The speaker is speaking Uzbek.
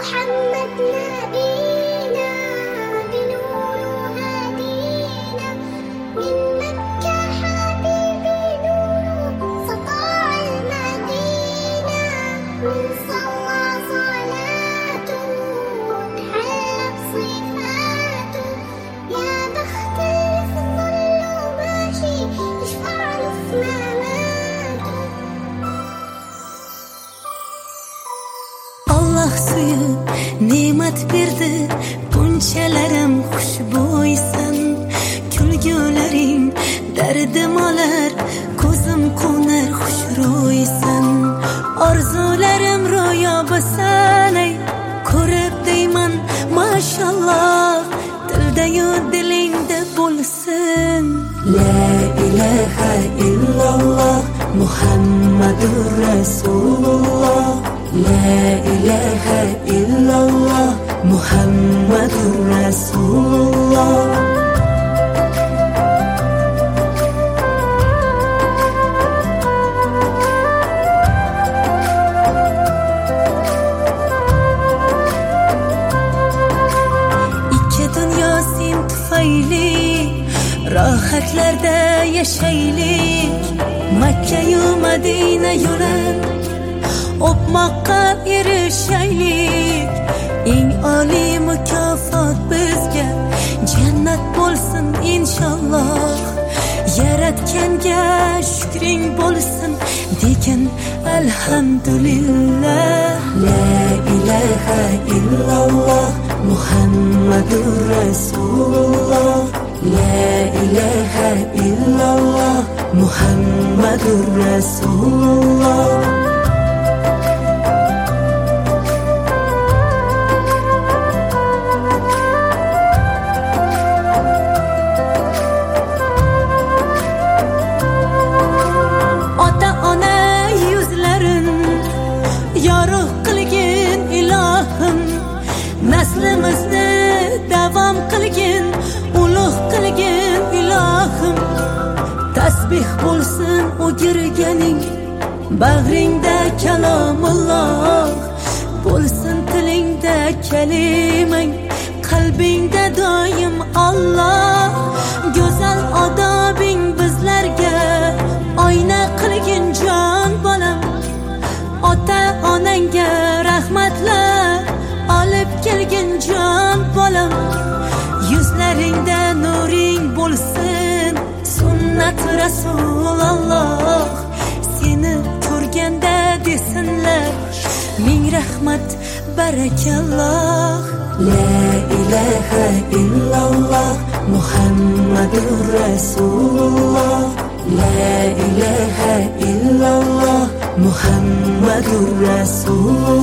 محمد نبينا بنور هدينا من مكة حبيبي نور سطع المدينة من صلى صلاته حلت صفاته يا بخت اللي في ظله ماشي يشفع له في مماته. Allah suyu ne'mat berdi, bunchalarim xushbo'ysan. Kulgularing dardim olar, ko'zim qo'nar xushro'ysan. Orzularim ro'yo bo'lsan, ey ko'rib deyman mashalloh, dilda-yu dilingda bo'lsin. La ilaha illalloh Muhammadur Rasululloh. La ilaha illalloh Muhammadur Rasululloh. İki dünya sen tufayli rahatlarda yaşaylik. Makka-yu Madina yo'lin o'pmoqqa erishaylik. Eng oliy mukofot bizga jannat bo'lsin inshaalloh. Yaratganga shukring bo'lsin degan alhamdulillah. La ilaha illalloh Muhammadur Rasululloh. La ilaha illalloh Muhammadur Rasululloh. Yorug' qilgin ilohim, naslimizni davom qilgin, ulug' qilgin ilohim. Tasbih bo'lsin o'girganing, bag'ringda kalomulloh bo'lsin, tilingda kalimang, qalbingda doim Alloh. Go'zal odobing bizlarga oyna qilgin jon bolam. Ota-onangga rahmatlar olib kelgin jon bolam. Yuzlaringda nuring bo'lsin, sunnat Rasululloh. Seni ko'rganda desinlar ming rahmat barakalloh. La ilaha illalloh Muhammadur Rasululloh. La ilaha illalloh Muhammadur Rasululloh.